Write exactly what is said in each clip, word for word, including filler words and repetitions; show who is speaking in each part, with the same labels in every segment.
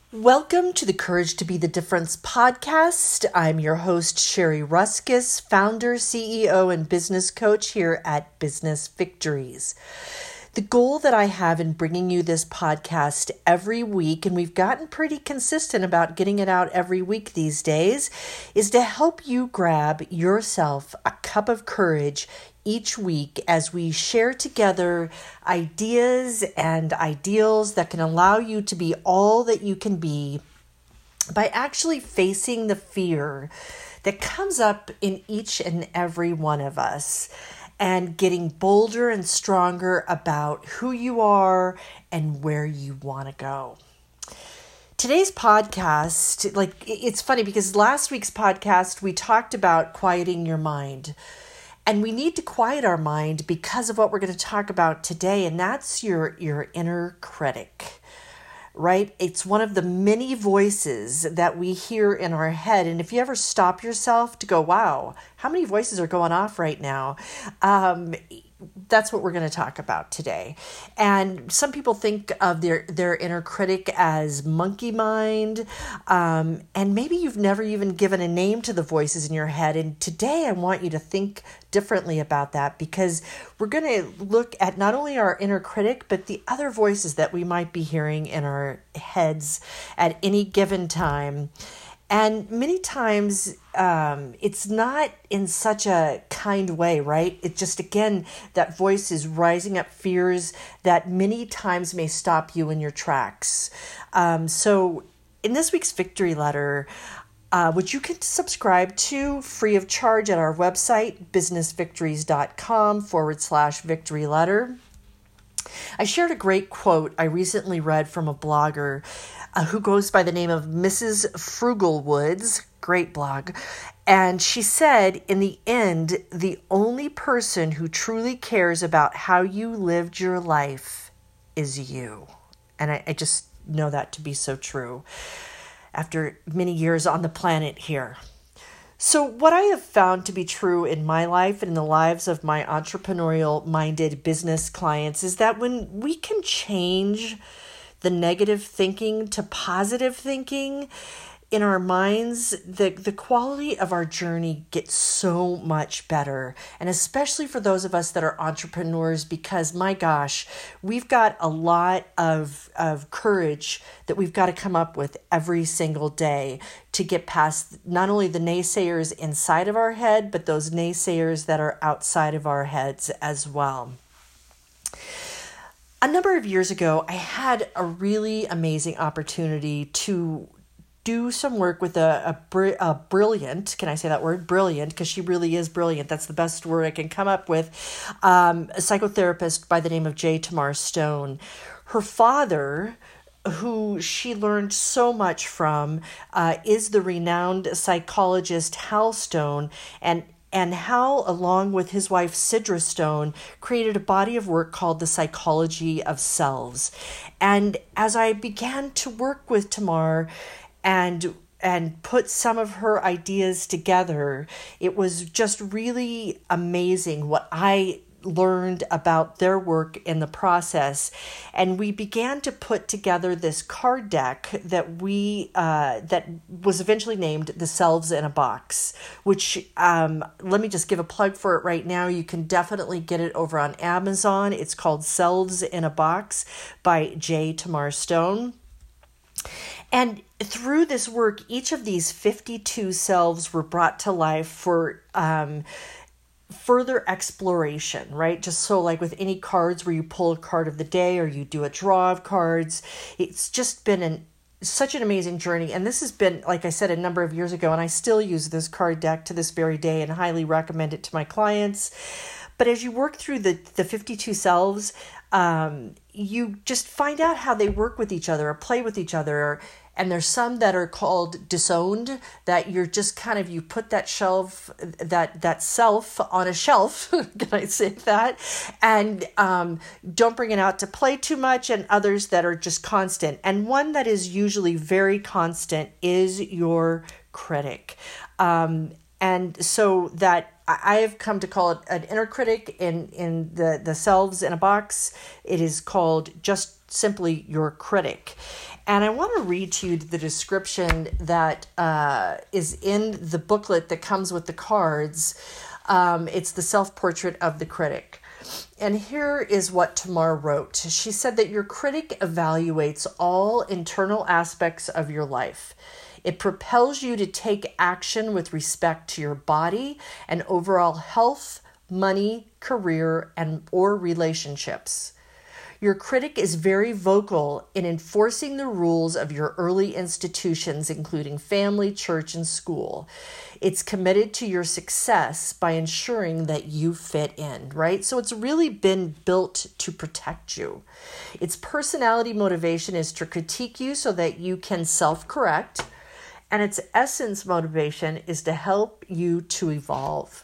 Speaker 1: Welcome to the Courage to Be the Difference podcast. I'm your host, Sherry Ruskus, founder, C E O, and business coach here at Business Victories. The goal that I have in bringing you this podcast every week, and we've gotten pretty consistent about getting it out every week these days, is to help you grab yourself a cup of courage each week as we share together ideas and ideals that can allow you to be all that you can be by actually facing the fear that comes up in each and every one of us and getting bolder and stronger about who you are and where you want to go. Today's podcast, like, it's funny because last week's podcast, we talked about quieting your mind. And we need to quiet our mind because of what we're going to talk about today, and that's your, your inner critic, right? It's one of the many voices that we hear in our head. And if you ever stop yourself to go, wow, how many voices are going off right now? Um, that's what we're going to talk about today. And some people think of their, their inner critic as monkey mind. Um, and maybe you've never even given a name to the voices in your head. And today I want you to think differently about that, because we're going to look at not only our inner critic, but the other voices that we might be hearing in our heads at any given time. And many times um, it's not in such a kind way, right? It just, again, that voice is rising up fears that many times may stop you in your tracks. Um, so in this week's victory letter, uh, which you can subscribe to free of charge at our website, businessvictories.com forward slash victory letter. I shared a great quote I recently read from a blogger uh, who goes by the name of Missus Frugalwoods, great blog. And she said, in the end, the only person who truly cares about how you lived your life is you. And I, I just know that to be so true after many years on the planet here. So what I have found to be true in my life and in the lives of my entrepreneurial-minded business clients is that when we can change the negative thinking to positive thinking in our minds, the, the quality of our journey gets so much better. And especially for those of us that are entrepreneurs, because my gosh, we've got a lot of, of courage that we've got to come up with every single day to get past not only the naysayers inside of our head, but those naysayers that are outside of our heads as well. A number of years ago, I had a really amazing opportunity to do some work with a, a, br- a brilliant, can I say that word? Brilliant, because she really is brilliant. That's the best word I can come up with. Um, a psychotherapist by the name of J. Tamar Stone. Her father, who she learned so much from, uh, is the renowned psychologist Hal Stone, and And Hal, along with his wife Sidra Stone, created a body of work called The Psychology of Selves. And as I began to work with Tamar and and put some of her ideas together, it was just really amazing what I learned about their work in the process. And we began to put together this card deck that we uh, that was eventually named The Selves in a Box, which um, let me just give a plug for it right now. You can definitely get it over on Amazon. It's called Selves in a Box by J. Tamar Stone. And through this work, each of these fifty-two selves were brought to life for um, further exploration, right? Just so like with any cards where you pull a card of the day or you do a draw of cards, it's just been an such an amazing journey. And this has been, like I said, a number of years ago, and I still use this card deck to this very day and highly recommend it to my clients. But as you work through the, the fifty-two selves, um, you just find out how they work with each other or play with each other. And there's some that are called disowned, that you're just kind of, you put that shelf, that that self on a shelf, can I say that? And um, don't bring it out to play too much, and others that are just constant. And one that is usually very constant is your critic. Um, and so that I have come to call it an inner critic in, in the, the selves in a box. It is called just simply your critic. And I want to read to you the description that uh, is in the booklet that comes with the cards. Um, it's the self-portrait of the critic. And here is what Tamar wrote. She said that your critic evaluates all internal aspects of your life. It propels you to take action with respect to your body and overall health, money, career, and or relationships. Your critic is very vocal in enforcing the rules of your early institutions, including family, church, and school. It's committed to your success by ensuring that you fit in, right? So it's really been built to protect you. Its personality motivation is to critique you so that you can self-correct, and its essence motivation is to help you to evolve.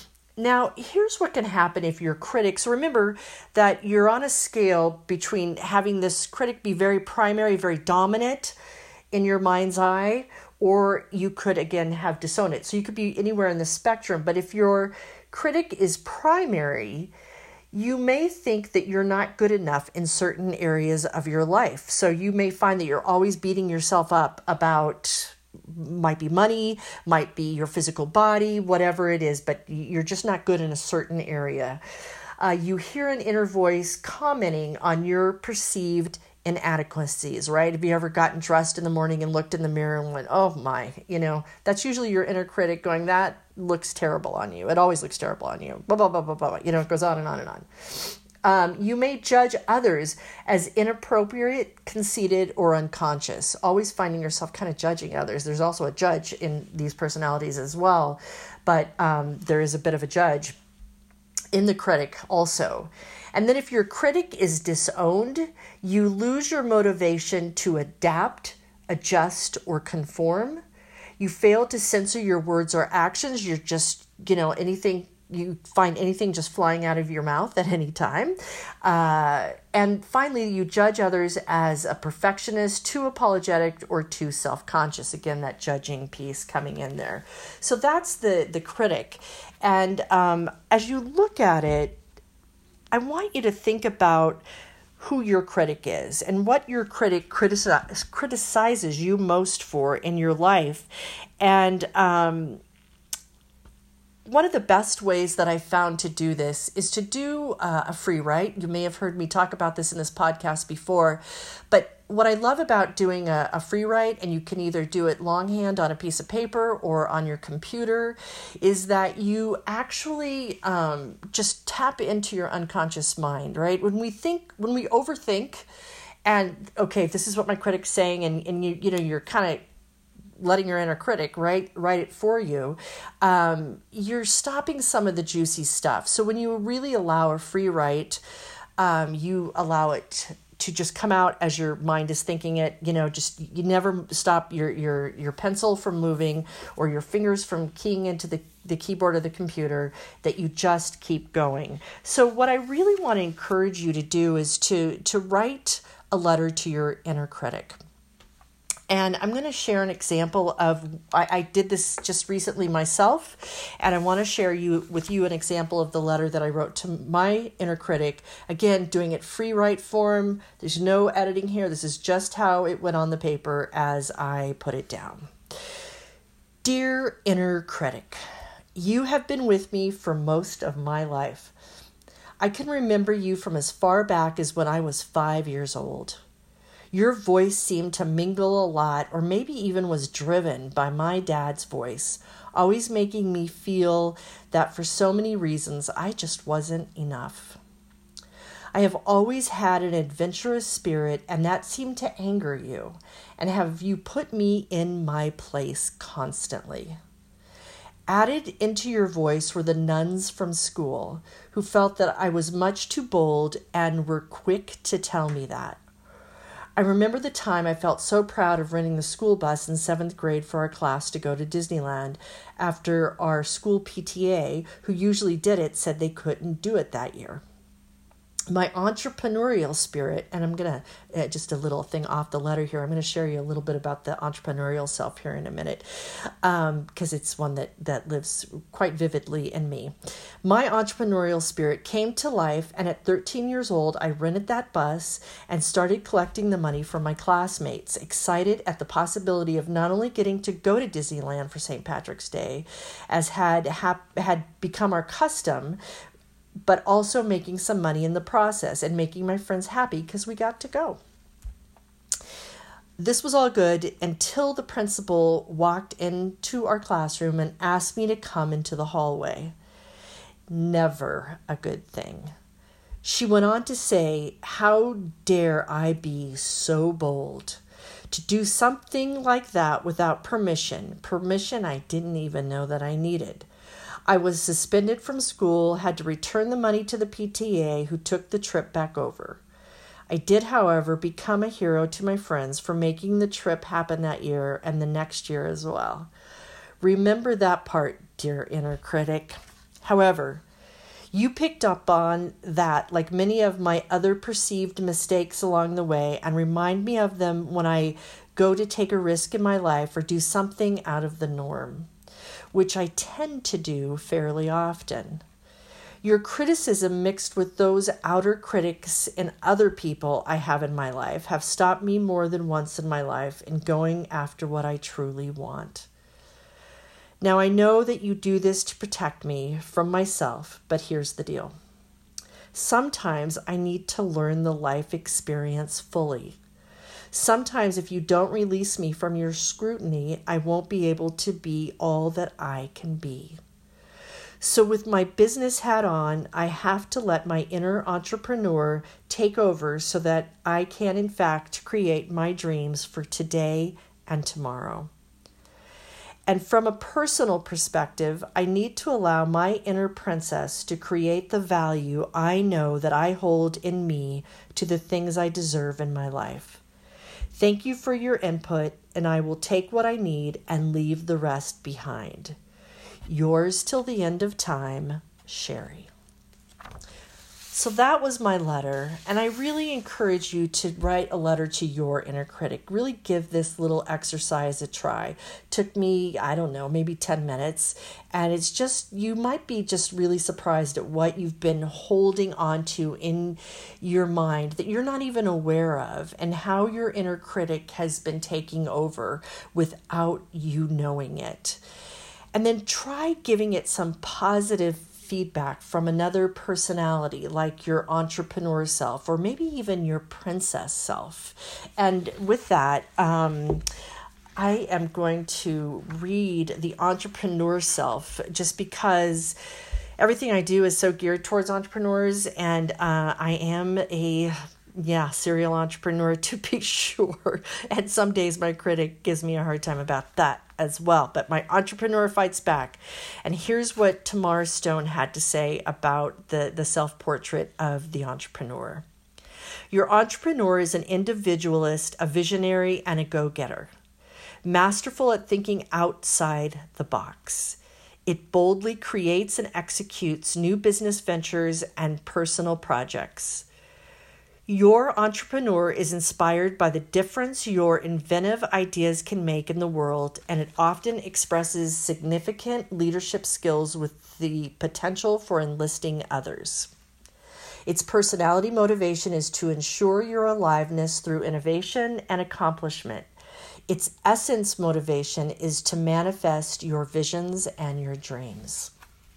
Speaker 1: Now, here's what can happen if you're critics. Remember that you're on a scale between having this critic be very primary, very dominant in your mind's eye, or you could, again, have dissonant. So you could be anywhere in the spectrum. But if your critic is primary, you may think that you're not good enough in certain areas of your life. So you may find that you're always beating yourself up about, might be money, might be your physical body, whatever it is, but you're just not good in a certain area. Uh, you hear an inner voice commenting on your perceived inadequacies, right? Have you ever gotten dressed in the morning and looked in the mirror and went, oh my, you know, that's usually your inner critic going, that looks terrible on you. It always looks terrible on you. Blah, blah, blah, blah, blah. You know, it goes on and on and on. Um, you may judge others as inappropriate, conceited, or unconscious, always finding yourself kind of judging others. There's also a judge in these personalities as well, but um, there is a bit of a judge in the critic also. And then if your critic is disowned, you lose your motivation to adapt, adjust, or conform. You fail to censor your words or actions. You're just, you know, anything, you find anything just flying out of your mouth at any time. Uh, and finally, you judge others as a perfectionist, too apologetic, or too self-conscious. Again, that judging piece coming in there. So that's the, the critic. And um, as you look at it, I want you to think about who your critic is and what your critic criticize, criticizes you most for in your life. And um, one of the best ways that I found to do this is to do uh, a free write. You may have heard me talk about this in this podcast before, but what I love about doing a, a free write, and you can either do it longhand on a piece of paper or on your computer, is that you actually um, just tap into your unconscious mind, right? When we think, when we overthink, and okay, this is what my critic's saying, and, and you, you know, you're kind of letting your inner critic write, write it for you, um, you're stopping some of the juicy stuff. So when you really allow a free write, um, you allow it to just come out as your mind is thinking it, you know, just, you never stop your, your, your pencil from moving or your fingers from keying into the, the keyboard of the computer, that you just keep going. So what I really want to encourage you to do is to, to write a letter to your inner critic. And I'm going to share an example of, I, I did this just recently myself, and I want to share you with you an example of the letter that I wrote to my inner critic. Again, doing it free write form. There's no editing here. This is just how it went on the paper as I put it down. Dear inner critic, you have been with me for most of my life. I can remember you from as far back as when I was five years old. Your voice seemed to mingle a lot, or maybe even was driven by my dad's voice, always making me feel that for so many reasons, I just wasn't enough. I have always had an adventurous spirit, and that seemed to anger you, and have you put me in my place constantly. Added into your voice were the nuns from school, who felt that I was much too bold and were quick to tell me that. I remember the time I felt so proud of renting the school bus in seventh grade for our class to go to Disneyland after our school P T A, who usually did it, said they couldn't do it that year. My entrepreneurial spirit, and I'm going to, uh, just a little thing off the letter here, I'm going to share you a little bit about the entrepreneurial self here in a minute, um, because it's one that, that lives quite vividly in me. My entrepreneurial spirit came to life, and at thirteen years old, I rented that bus and started collecting the money from my classmates, excited at the possibility of not only getting to go to Disneyland for Saint Patrick's Day, as had hap- had become our custom, but also making some money in the process and making my friends happy because we got to go. This was all good until the principal walked into our classroom and asked me to come into the hallway. Never a good thing. She went on to say, "How dare I be so bold to do something like that without permission, permission I didn't even know that I needed. I was suspended from school, had to return the money to the P T A who took the trip back over. I did, however, become a hero to my friends for making the trip happen that year and the next year as well. Remember that part, dear inner critic. However, you picked up on that like many of my other perceived mistakes along the way and remind me of them when I go to take a risk in my life or do something out of the norm, which I tend to do fairly often. Your criticism mixed with those outer critics and other people I have in my life have stopped me more than once in my life in going after what I truly want. Now, I know that you do this to protect me from myself, but here's the deal. Sometimes I need to learn the life experience fully. Sometimes if you don't release me from your scrutiny, I won't be able to be all that I can be. So with my business hat on, I have to let my inner entrepreneur take over so that I can, in fact, create my dreams for today and tomorrow. And from a personal perspective, I need to allow my inner princess to create the value I know that I hold in me to the things I deserve in my life. Thank you for your input, and I will take what I need and leave the rest behind. Yours till the end of time, Sherry." So that was my letter, and I really encourage you to write a letter to your inner critic. Really give this little exercise a try. Took me, I don't know, maybe ten minutes, and it's just, you might be just really surprised at what you've been holding on to in your mind that you're not even aware of, and how your inner critic has been taking over without you knowing it. And then try giving it some positive feedback from another personality, like your entrepreneur self, or maybe even your princess self. And with that, um, I am going to read the entrepreneur self, just because everything I do is so geared towards entrepreneurs, and uh, I am a Yeah, serial entrepreneur to be sure. And some days my critic gives me a hard time about that as well. But my entrepreneur fights back. And here's what Tamar Stone had to say about the, the self-portrait of the entrepreneur. Your entrepreneur is an individualist, a visionary, and a go-getter. Masterful at thinking outside the box. It boldly creates and executes new business ventures and personal projects. Your entrepreneur is inspired by the difference your inventive ideas can make in the world, and it often expresses significant leadership skills with the potential for enlisting others. Its personality motivation is to ensure your aliveness through innovation and accomplishment. Its essence motivation is to manifest your visions and your dreams.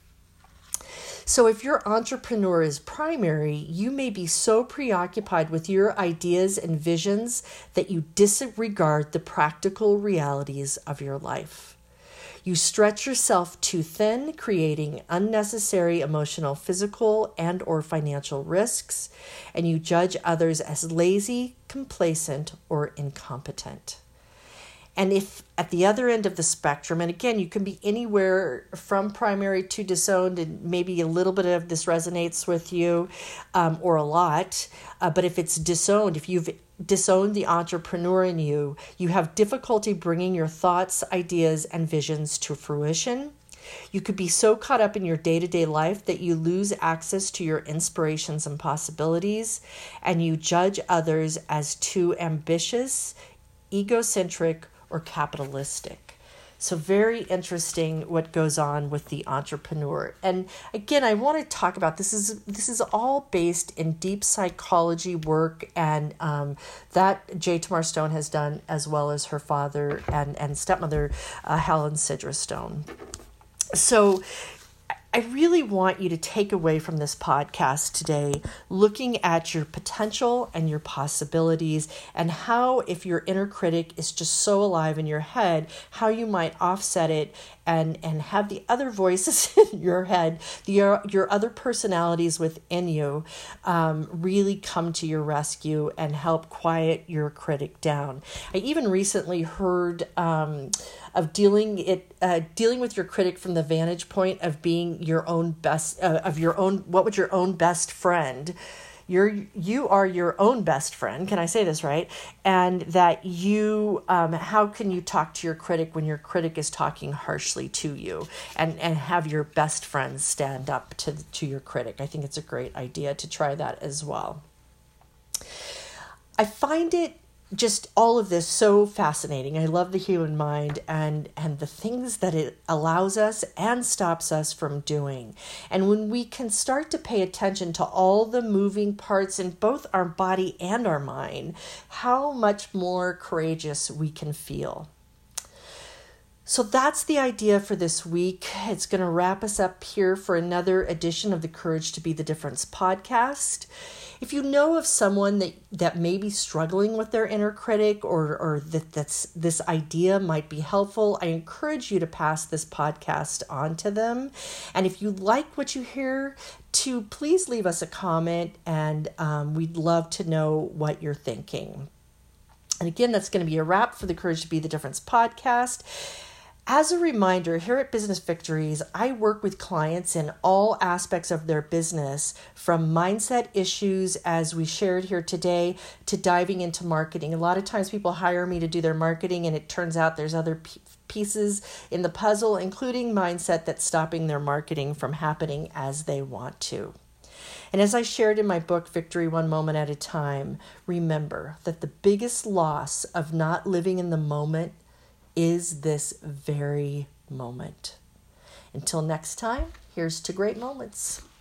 Speaker 1: So if your entrepreneur is primary, you may be so preoccupied with your ideas and visions that you disregard the practical realities of your life. You stretch yourself too thin, creating unnecessary emotional, physical, and or financial risks, and you judge others as lazy, complacent, or incompetent. And if at the other end of the spectrum, and again, you can be anywhere from primary to disowned, and maybe a little bit of this resonates with you, um, or a lot, uh, but if it's disowned, if you've disowned the entrepreneur in you, you have difficulty bringing your thoughts, ideas, and visions to fruition. You could be so caught up in your day-to-day life that you lose access to your inspirations and possibilities, and you judge others as too ambitious, egocentric, or capitalistic. So very interesting what goes on with the entrepreneur. And again, I want to talk about this is this is all based in deep psychology work, and um, that J. Tamar Stone has done, as well as her father and, and stepmother, uh, Helen Sidra Stone. So I really want you to take away from this podcast today looking at your potential and your possibilities, and how, if your inner critic is just so alive in your head, how you might offset it and, and have the other voices in your head, the, your, your other personalities within you, um, really come to your rescue and help quiet your critic down. I even recently heard um, of dealing it uh, dealing with your critic from the vantage point of being your own best uh, of your own what would your own best friend. You're you are your own best friend. Can I say this right? And that you um, how can you talk to your critic when your critic is talking harshly to you, and and have your best friends stand up to to your critic. I think it's a great idea to try that as well. I find it just all of this so fascinating. I love the human mind and, and the things that it allows us and stops us from doing. And when we can start to pay attention to all the moving parts in both our body and our mind, how much more courageous we can feel. So that's the idea for this week. It's going to wrap us up here for another edition of the Courage to Be the Difference podcast. If you know of someone that, that may be struggling with their inner critic, or, or that that's, this idea might be helpful, I encourage you to pass this podcast on to them. And if you like what you hear, to please leave us a comment, and um, we'd love to know what you're thinking. And again, that's going to be a wrap for the Courage to Be the Difference podcast. As a reminder, here at Business Victories, I work with clients in all aspects of their business, from mindset issues, as we shared here today, to diving into marketing. A lot of times people hire me to do their marketing, and it turns out there's other p- pieces in the puzzle, including mindset, that's stopping their marketing from happening as they want to. And as I shared in my book, Victory One Moment at a Time, remember that the biggest loss of not living in the moment is this very moment. Until next time, here's to great moments.